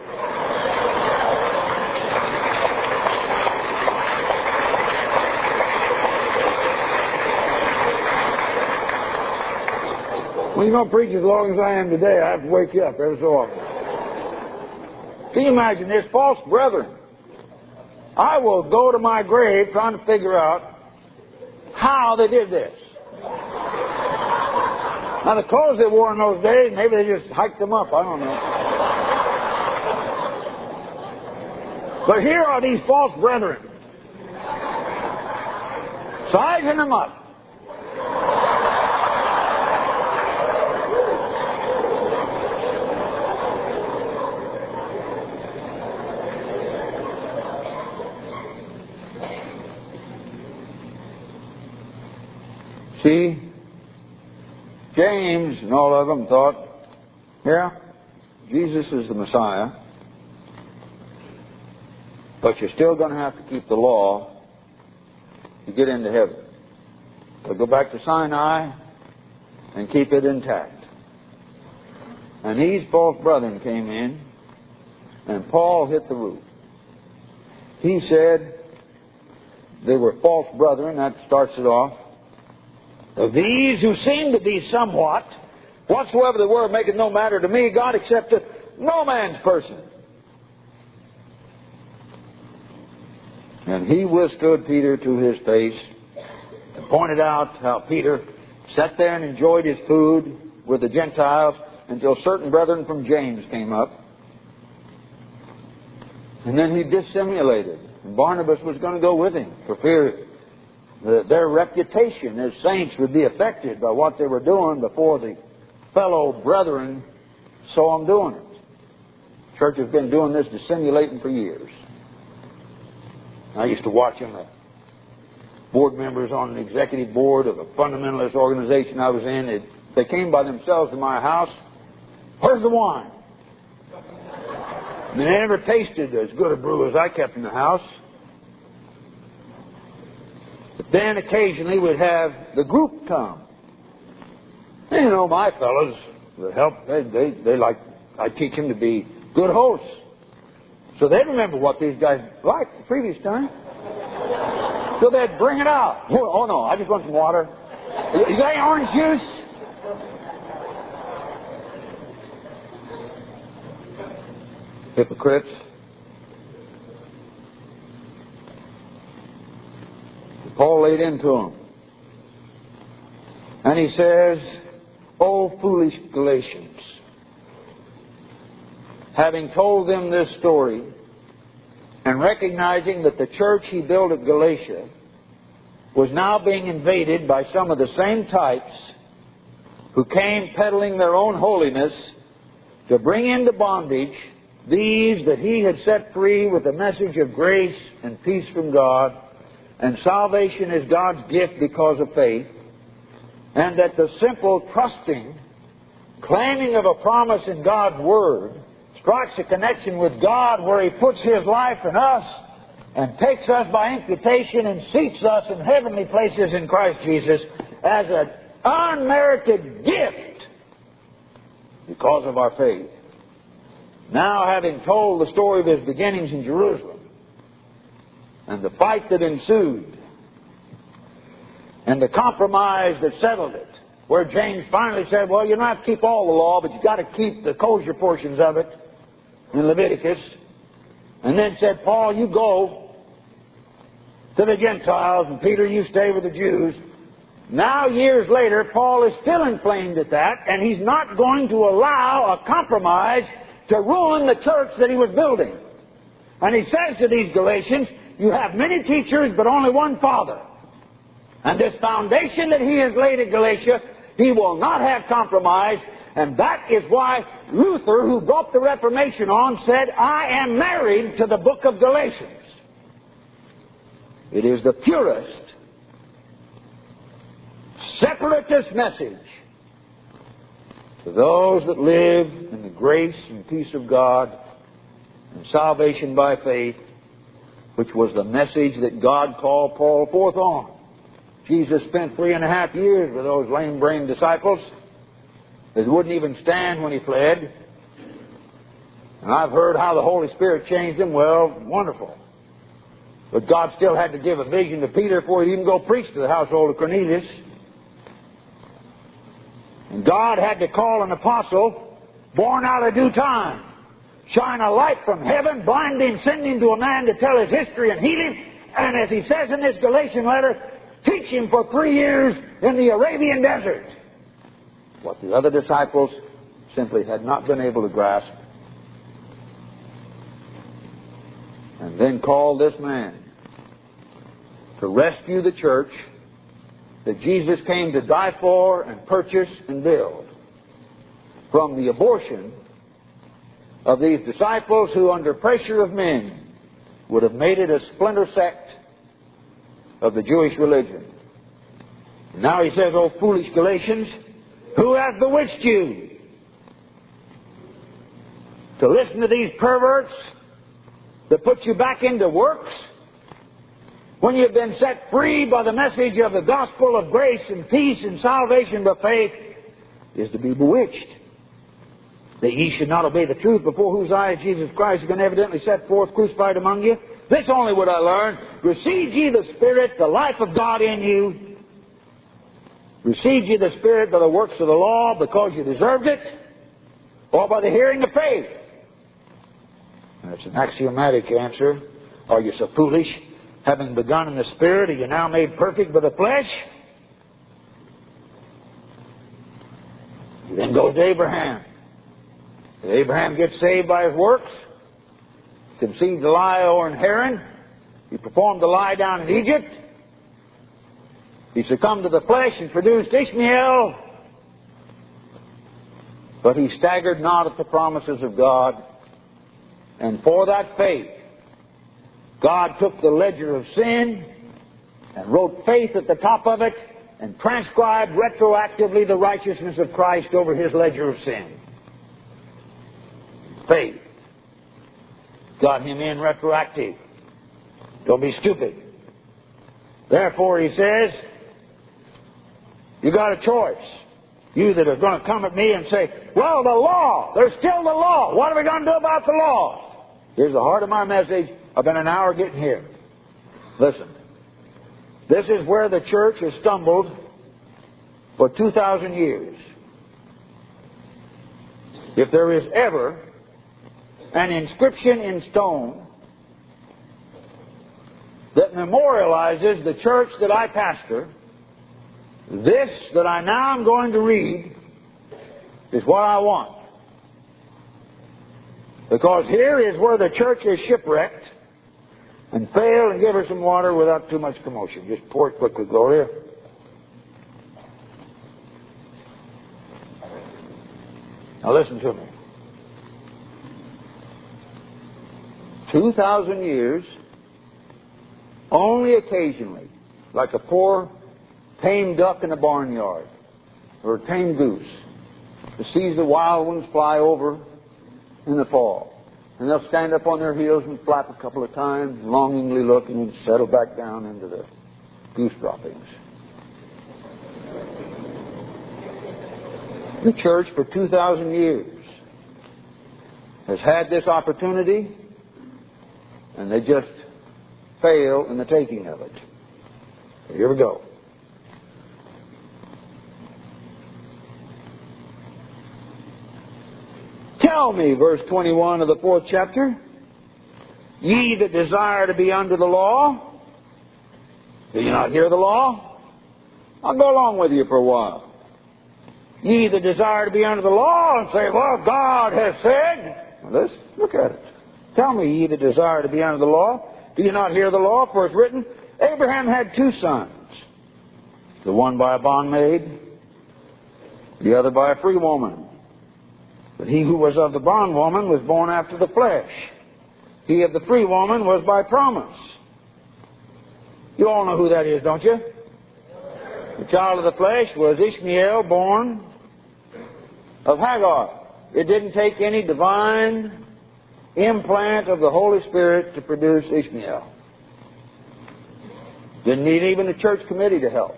When you're going to preach as long as I am today, I have to wake you up every so often. Can you imagine this? False brethren. I will go to my grave trying to figure out how they did this. Now, the clothes they wore in those days, maybe they just hiked them up. I don't know. But here are these false brethren, sizing them up. See, James and all of them thought, yeah, Jesus is the Messiah, but you're still going to have to keep the law to get into heaven. So go back to Sinai and keep it intact. And these false brethren came in, and Paul hit the roof. He said they were false brethren. That starts it off. Of these who seem to be somewhat, whatsoever they were, make it no matter to me, God accepteth no man's person. And he withstood Peter to his face and pointed out how Peter sat there and enjoyed his food with the Gentiles until certain brethren from James came up. And then he dissimulated. And Barnabas was going to go with him for fear their reputation as saints would be affected by what they were doing before the fellow brethren saw them doing it. The church has been doing this dissimulating for years. I used to watch them, the board members on the executive board of a fundamentalist organization I was in. They came by themselves to my house. Where's the wine? And they never tasted as good a brew as I kept in the house. But then occasionally we'd have the group come. And you know, my fellows that help, they like, I teach them to be good hosts. So they remember what these guys liked the previous time. So they'd bring it out. Oh no, I just want some water. You got any orange juice? Hypocrites. Paul laid into them. And he says, O foolish Galatians, having told them this story, and recognizing that the church he built at Galatia was now being invaded by some of the same types who came peddling their own holiness to bring into bondage these that he had set free with the message of grace and peace from God, and salvation is God's gift because of faith, and that the simple trusting, claiming of a promise in God's Word strikes a connection with God where He puts His life in us and takes us by imputation and seats us in heavenly places in Christ Jesus as an unmerited gift because of our faith. Now, having told the story of his beginnings in Jerusalem, and the fight that ensued, and the compromise that settled it, where James finally said, well, you don't have to keep all the law, but you've got to keep the kosher portions of it in Leviticus. And then said, Paul, you go to the Gentiles, and Peter, you stay with the Jews. Now, years later, Paul is still inflamed at that, and he's not going to allow a compromise to ruin the church that he was building. And he says to these Galatians, you have many teachers, but only one Father. And this foundation that he has laid at Galatia, he will not have compromise. And that is why Luther, who brought the Reformation on, said, I am married to the book of Galatians. It is the purest, separatist message to those that live in the grace and peace of God and salvation by faith, which was the message that God called Paul forth on. Jesus spent 3.5 years with those lame-brained disciples that wouldn't even stand when he fled. And I've heard how the Holy Spirit changed them. Well, wonderful. But God still had to give a vision to Peter before he'd even go preach to the household of Cornelius. And God had to call an apostle born out of due time, shine a light from heaven, blind him, send him to a man to tell his history and heal him, and as he says in this Galatian letter, teach him for 3 years in the Arabian desert. What the other disciples simply had not been able to grasp. And then called this man to rescue the church that Jesus came to die for and purchase and build from the abortion of these disciples who, under pressure of men, would have made it a splinter sect of the Jewish religion. And now he says, "O foolish Galatians, who hath bewitched you to listen to these perverts that put you back into works when you've been set free by the message of the gospel of grace and peace and salvation by faith, is to be bewitched, that ye should not obey the truth, before whose eyes Jesus Christ has been evidently set forth, crucified among you? This only would I learn: receive ye the Spirit, the life of God in you. Receive ye the Spirit by the works of the law, because you deserved it, or by the hearing of faith?" And it's an axiomatic answer. Are you so foolish? Having begun in the Spirit, are you now made perfect by the flesh? He then goes to Abraham. Did Abraham get saved by his works? Conceived a lie over in Haran. He performed a lie down in Egypt. He succumbed to the flesh and produced Ishmael. But he staggered not at the promises of God. And for that faith, God took the ledger of sin and wrote faith at the top of it and transcribed retroactively the righteousness of Christ over his ledger of sin. Faith got him in retroactive. Don't be stupid. Therefore, he says, you got a choice. You that are going to come at me and say, well, the law, there's still the law. What are we going to do about the law? Here's the heart of my message. I've been an hour getting here. Listen. This is where the church has stumbled for 2,000 years. If there is ever an inscription in stone that memorializes the church that I pastor, this that I now am going to read is what I want. Because here is where the church is shipwrecked and failed. And give her some water without too much commotion. Just pour it quickly, Gloria. Now listen to me. 2,000 years, only occasionally, like a poor tame duck in a barnyard, or a tame goose, that sees the wild ones fly over in the fall. And they'll stand up on their heels and flap a couple of times, longingly looking, and settle back down into the goose droppings. The church for 2,000 years has had this opportunity, and they just fail in the taking of it. So here we go. Tell me, verse 21 of the 4th chapter, ye that desire to be under the law, do you not hear the law? I'll go along with you for a while. Ye that desire to be under the law, and say, well, God has said. Well, let's look at it. Tell me, ye that desire to be under the law, do you not hear the law? For it's written, Abraham had 2 sons, the one by a bondmaid, the other by a free woman. But he who was of the bondwoman was born after the flesh. He of the free woman was by promise. You all know who that is, don't you? The child of the flesh was Ishmael, born of Hagar. It didn't take any divine implant of the Holy Spirit to produce Ishmael. Didn't need even the church committee to help.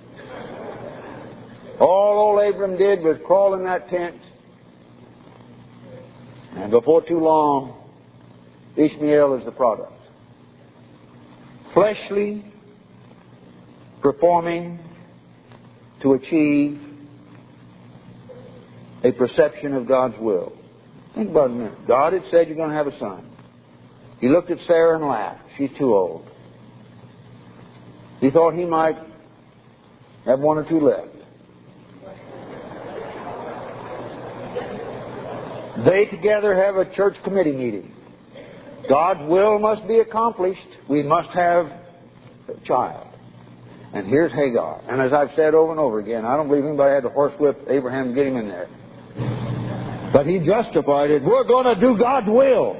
All old Abram did was crawl in that tent, and before too long, Ishmael is the product. Fleshly, performing to achieve a perception of God's will. Think about it a minute. God had said you're going to have a son. He looked at Sarah and laughed. She's too old. He thought he might have one or two left. They together have a church committee meeting. God's will must be accomplished. We must have a child. And here's Hagar. And as I've said over and over again, I don't believe anybody had to horsewhip Abraham to get him in there. But he justified it. We're going to do God's will.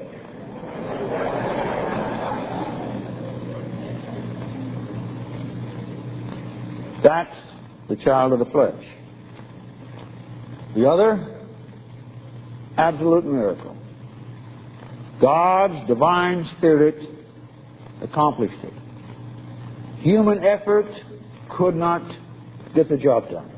That's the child of the flesh. The other, absolute miracle. God's divine Spirit accomplished it. Human effort could not get the job done.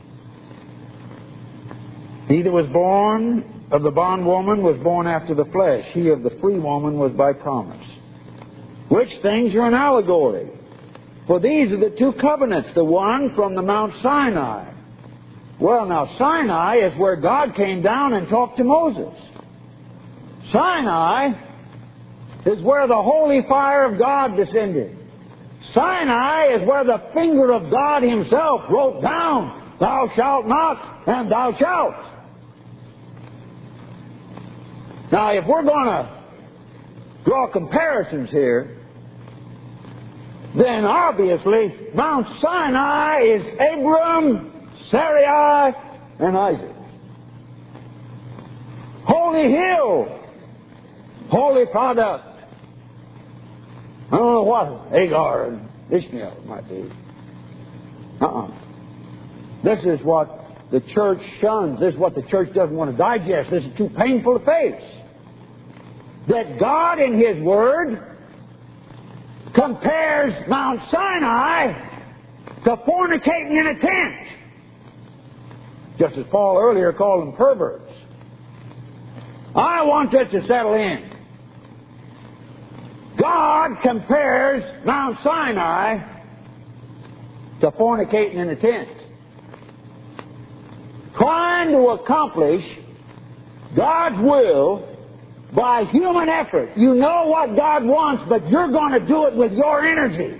He that was born of the bondwoman was born after the flesh. He of the free woman was by promise. Which things are an allegory. For these are the two covenants, the one from the Mount Sinai. Well, now, Sinai is where God came down and talked to Moses. Sinai is where the holy fire of God descended. Sinai is where the finger of God Himself wrote down, "Thou shalt not, and thou shalt." Now, if we're going to draw comparisons here, then obviously Mount Sinai is Abram, Sarai, and Isaac. Holy hill, holy product. I don't know what Hagar and Ishmael might be. This is what the church shuns. This is what the church doesn't want to digest. This is too painful to face. That God in His Word compares Mount Sinai to fornicating in a tent. Just as Paul earlier called them perverts. I want this to settle in. God compares Mount Sinai to fornicating in a tent. Trying to accomplish God's will by human effort. You know what God wants, but you're going to do it with your energy.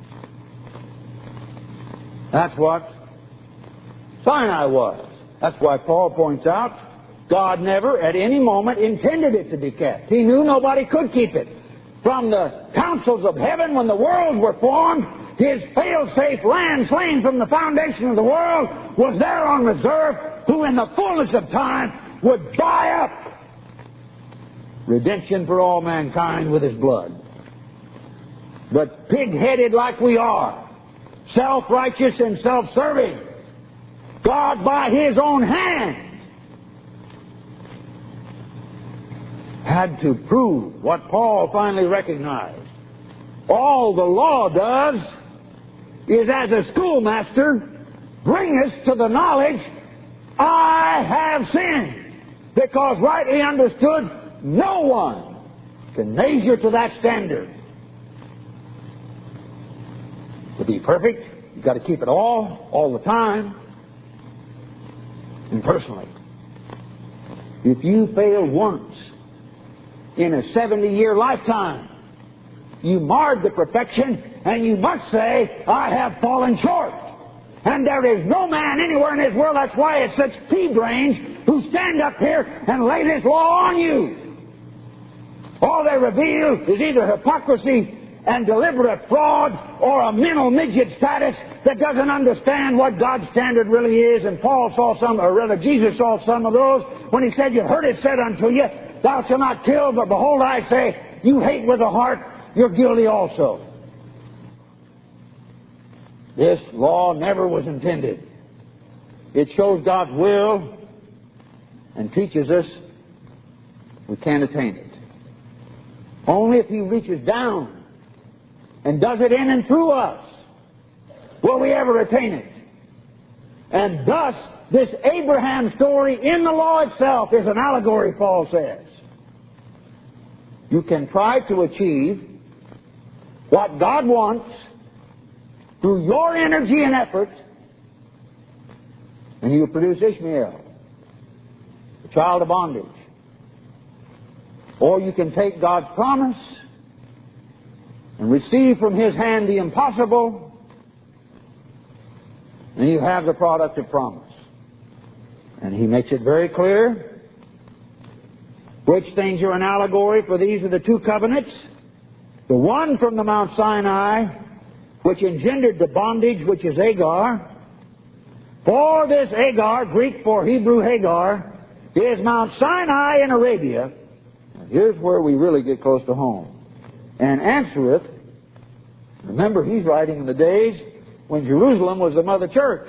That's what Sinai was. That's why Paul points out God never at any moment intended it to be kept. He knew nobody could keep it. From the councils of heaven when the worlds were formed, His fail-safe lamb slain from the foundation of the world was there on reserve, who in the fullness of time would buy up redemption for all mankind with His blood. But pig-headed like we are, self-righteous and self-serving, God by His own hand had to prove what Paul finally recognized. All the law does is, as a schoolmaster, bring us to the knowledge, I have sinned. Because rightly understood, no one can measure to that standard. To be perfect, you've got to keep it all the time, and personally. If you fail once in a 70-year lifetime, you marred the perfection, and you must say, I have fallen short. And there is no man anywhere in this world, that's why it's such pea-brains who stand up here and lay this law on you. All they reveal is either hypocrisy and deliberate fraud or a mental midget status that doesn't understand what God's standard really is. And Paul saw some, or rather Jesus saw some of those when He said, you've heard it said unto you, thou shalt not kill, but behold, I say, you hate with the heart, you're guilty also. This law never was intended. It shows God's will and teaches us we can't attain it. Only if He reaches down and does it in and through us will we ever attain it. And thus, this Abraham story in the law itself is an allegory, Paul says. You can try to achieve what God wants through your energy and effort, and you will produce Ishmael. child of bondage. Or you can take God's promise and receive from His hand the impossible, and you have the product of promise. And He makes it very clear which things are an allegory, for these are the two covenants. The one from the Mount Sinai, which engendered the bondage, which is Hagar. For this Hagar, Greek for Hebrew Hagar, is Mount Sinai in Arabia. Here's where we really get close to home. And answereth, remember he's writing in the days when Jerusalem was the mother church.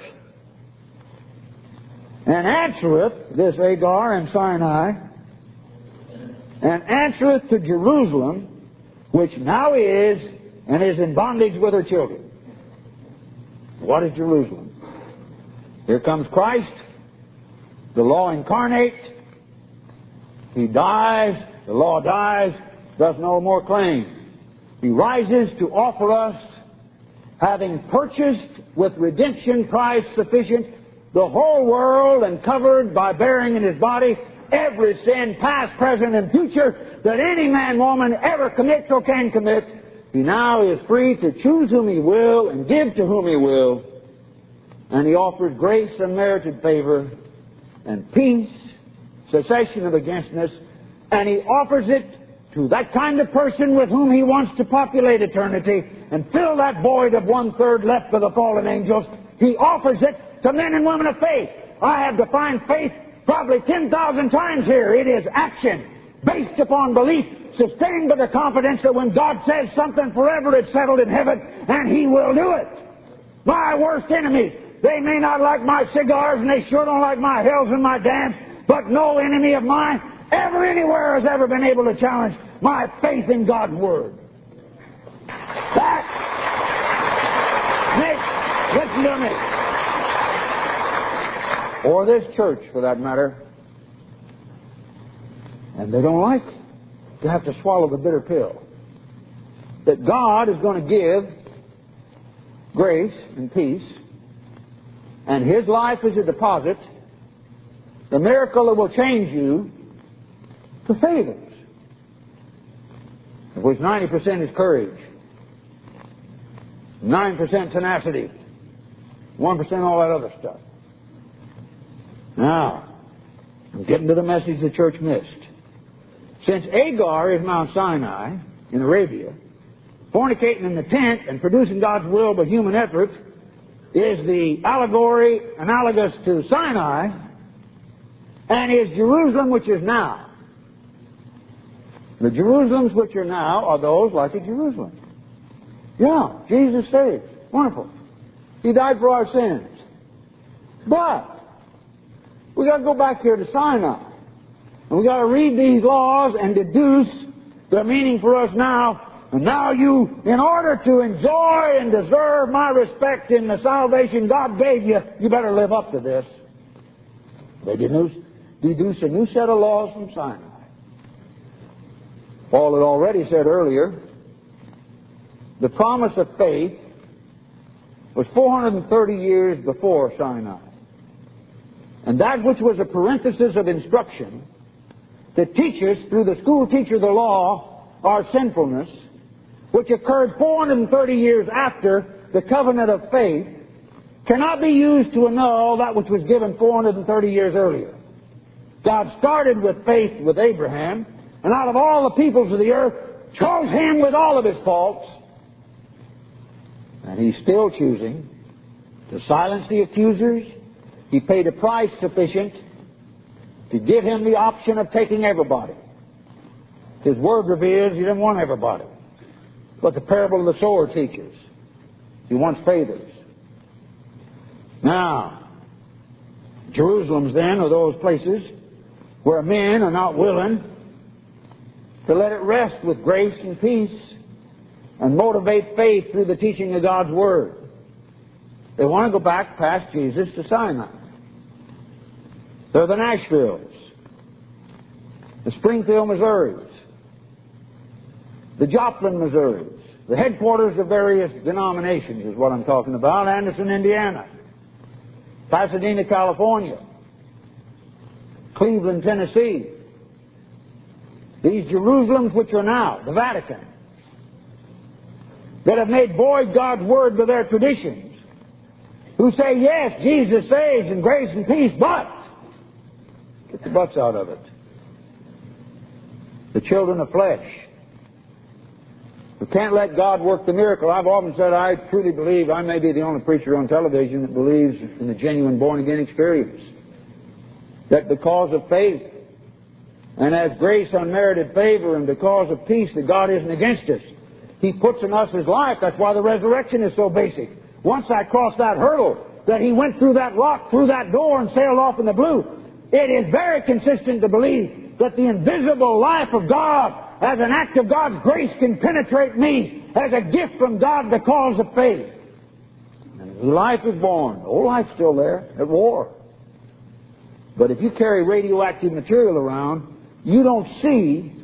And answereth, this Hagar and Sinai, and answereth to Jerusalem, which now is and is in bondage with her children. What is Jerusalem? Here comes Christ, the law incarnate. He dies, the law dies, does no more claim. He rises to offer us, having purchased with redemption price sufficient the whole world and covered by bearing in His body every sin, past, present, and future, that any man, woman ever commits or can commit. He now is free to choose whom He will and give to whom He will. And He offers grace, unmerited favor, and peace, cessation of againstness, and He offers it to that kind of person with whom He wants to populate eternity and fill that void of 1/3 left by the fallen angels. He offers it to men and women of faith. I have defined faith probably 10,000 times here. It is action based upon belief, sustained by the confidence that when God says something forever, it's settled in heaven, and He will do it. My worst enemies, they may not like my cigars, and they sure don't like my hells and my damns, but no enemy of mine ever anywhere has ever been able to challenge my faith in God's Word. That makes, listen to me, or this church for that matter, and they don't like it. You have to swallow the bitter pill. That God is going to give grace and peace, and His life is a deposit, the miracle that will change you to favors, of which 90% is courage, 9% tenacity, 1% all that other stuff. Now, I'm getting to the message the church missed. Since Hagar is Mount Sinai in Arabia, fornicating in the tent and producing God's will by human effort is the allegory analogous to Sinai, and is Jerusalem which is now. The Jerusalems which are now are those like a Jerusalem. Yeah, Jesus saves. Wonderful. He died for our sins. But we got to go back here to Sinai. And we got to read these laws and deduce their meaning for us now. And now you, in order to enjoy and deserve my respect in the salvation God gave you, you better live up to this. They deduce a new set of laws from Sinai. Paul had already said earlier, the promise of faith was 430 years before Sinai. And that which was a parenthesis of instruction to teach us through the school teacher of the law our sinfulness, which occurred 430 years after the covenant of faith, cannot be used to annul that which was given 430 years earlier. God started with faith with Abraham, and out of all the peoples of the earth, chose him with all of his faults. And He's still choosing to silence the accusers. He paid a price sufficient to give him the option of taking everybody. His Word reveals He didn't want everybody. But the parable of the sower teaches He wants favors. Now, Jerusalems then are those places where men are not willing to let it rest with grace and peace and motivate faith through the teaching of God's Word. They want to go back past Jesus to Sinai. They're the Nashvilles, the Springfield, Missouris, the Joplin, Missouris, the headquarters of various denominations is what I'm talking about, Anderson, Indiana, Pasadena, California, Cleveland, Tennessee. These Jerusalems which are now the Vatican, that have made void God's Word with their traditions, who say, yes, Jesus saves and grace and peace, but get the buts out of it. The children of flesh. We can't let God work the miracle. I've often said I truly believe I may be the only preacher on television that believes in the genuine born-again experience. That because of faith and as grace unmerited favor and because of peace that God isn't against us, He puts in us His life. That's why the resurrection is so basic. Once I crossed that hurdle, that He went through that rock, through that door and sailed off in the blue, it is very consistent to believe that the invisible life of God as an act of God's grace can penetrate me as a gift from God because of faith. And life is born. The old life's still there at war. But if you carry radioactive material around, you don't see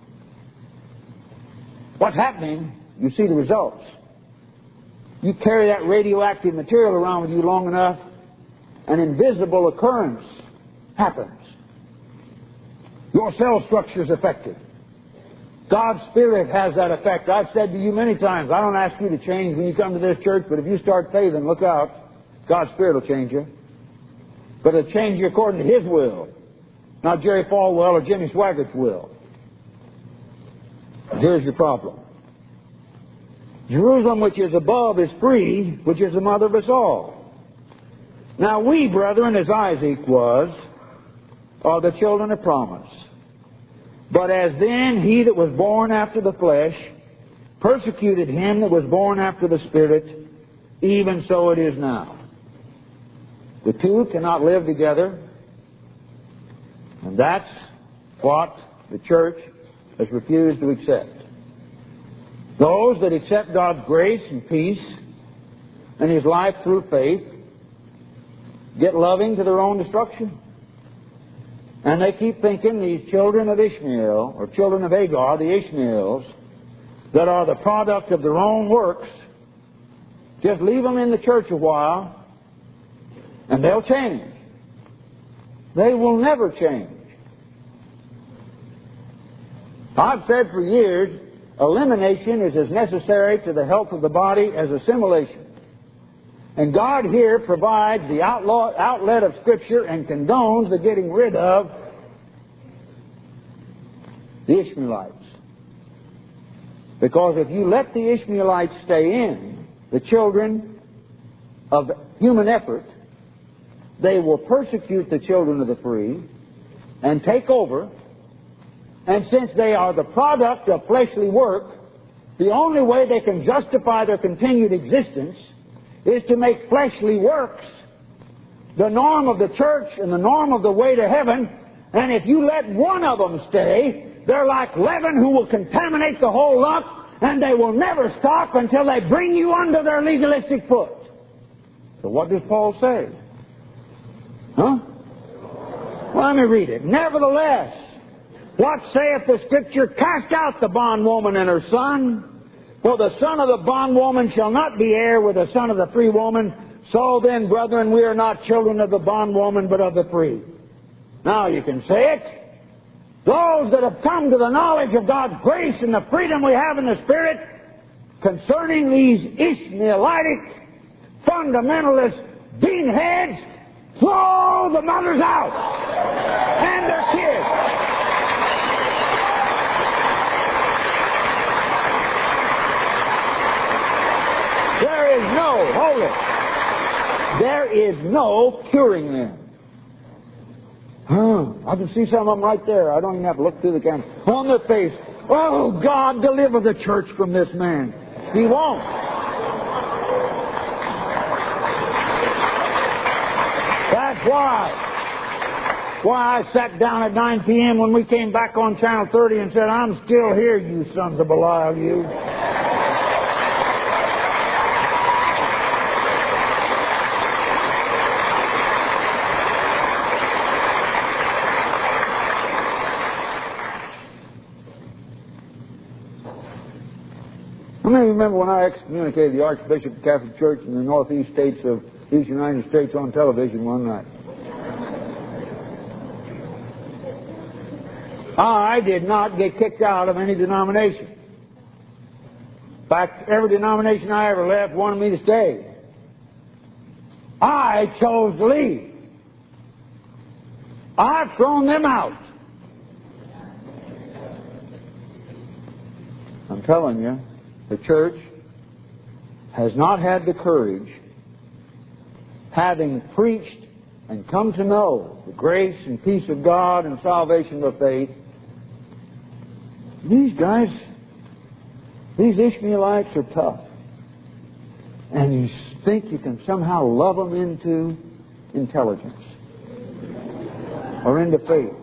what's happening, you see the results. You carry that radioactive material around with you long enough, an invisible occurrence happens. Your cell structure is affected. God's Spirit has that effect. I've said to you many times, I don't ask you to change when you come to this church, but if you start faithing, look out. God's Spirit will change you. But it'll change you according to His will, not Jerry Falwell or Jimmy Swaggart's will. Here's your problem. Jerusalem, which is above, is free, which is the mother of us all. Now we, brethren, as Isaac was, are the children of promise. But as then he that was born after the flesh persecuted him that was born after the Spirit, even so it is now. The two cannot live together, and that's what the church has refused to accept. Those that accept God's grace and peace and His life through faith get loving to their own destruction. And they keep thinking these children of Ishmael, or children of Hagar, the Ishmaels, that are the product of their own works, just leave them in the church a while, and they'll change. They will never change. I've said for years, elimination is as necessary to the health of the body as assimilation. And God here provides the outlet of Scripture and condones the getting rid of the Ishmaelites. Because if you let the Ishmaelites stay in, the children of human effort, they will persecute the children of the free and take over. And since they are the product of fleshly work, the only way they can justify their continued existence is to make fleshly works the norm of the church and the norm of the way to heaven. And if you let one of them stay, they're like leaven who will contaminate the whole lump, and they will never stop until they bring you under their legalistic foot. So what does Paul say? Huh? Well, let me read it. Nevertheless, what saith the Scripture? Cast out the bondwoman and her son. For the son of the bondwoman shall not be heir with the son of the free woman. So then, brethren, we are not children of the bondwoman, but of the free. Now you can say it. Those that have come to the knowledge of God's grace and the freedom we have in the Spirit concerning these Ishmaelitic, fundamentalist beanheads, throw the mothers out and their kids. There is no curing them. I can see some of them right there. I don't even have to look through the camera. On their face. Oh, God, deliver the church from this man. He won't. That's why I sat down at 9 p.m. when we came back on Channel 30 and said, I'm still here, you sons of Belial, you. I remember when I excommunicated the Archbishop of the Catholic Church in the northeast states of these United States on television one night. I did not get kicked out of any denomination. In fact, every denomination I ever left wanted me to stay. I chose to leave. I've thrown them out. I'm telling you, the church has not had the courage, having preached and come to know the grace and peace of God and salvation by faith. These guys, these Ishmaelites are tough. And you think you can somehow love them into intelligence or into faith.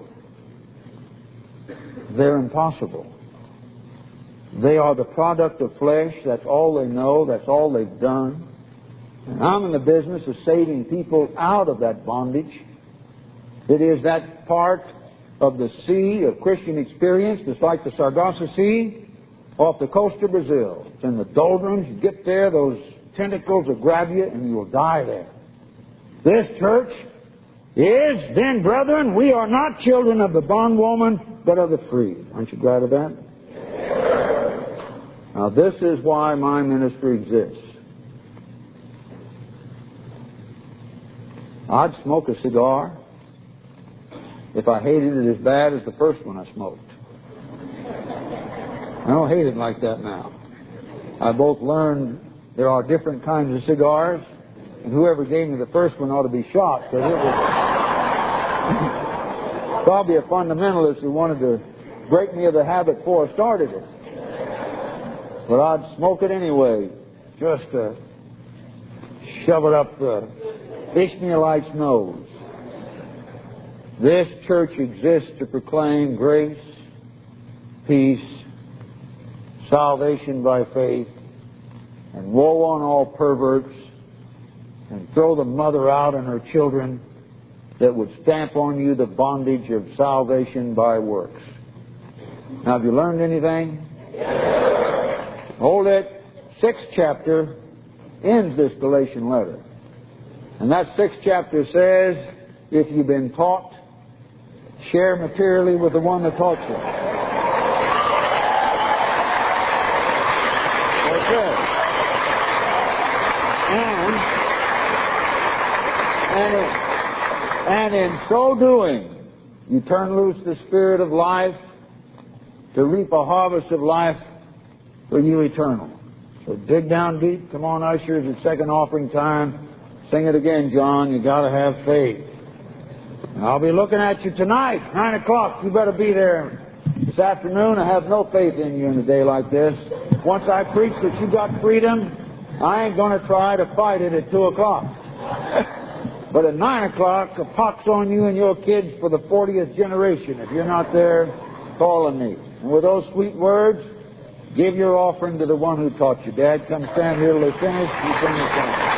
They're impossible. They are the product of flesh. That's all they know. That's all they've done. And I'm in the business of saving people out of that bondage. It is that part of the sea of Christian experience that's like the Sargasso Sea off the coast of Brazil. It's in the doldrums. You get there, those tentacles will grab you and you will die there. This church is, then, brethren, we are not children of the bondwoman, but of the free. Aren't you glad of that? Now, this is why my ministry exists. I'd smoke a cigar if I hated it as bad as the first one I smoked. I don't hate it like that now. I both learned there are different kinds of cigars, and whoever gave me the first one ought to be shot, because it was probably a fundamentalist who wanted to break me of the habit before I started it. But I'd smoke it anyway, just to shove it up the Ishmaelite's nose. This church exists to proclaim grace, peace, salvation by faith, and woe on all perverts, and throw the mother out and her children that would stamp on you the bondage of salvation by works. Now, have you learned anything? Hold it. 6th chapter ends this Galatian letter. And that 6th chapter says, if you've been taught, share materially with the one that taught you. Okay. And in so doing, you turn loose the spirit of life to reap a harvest of life for you eternal. So dig down deep. Come on, ushers, it's second offering time. Sing it again, John. You got to have faith. And I'll be looking at you tonight, 9 o'clock. You better be there this afternoon. I have no faith in you in a day like this. Once I preach that you got freedom, I ain't going to try to fight it at 2 o'clock. But at 9 o'clock, a pox on you and your kids for the 40th generation if you're not there calling me. And with those sweet words, give your offering to the one who taught you. Dad, come stand here till they finish. You sing the song.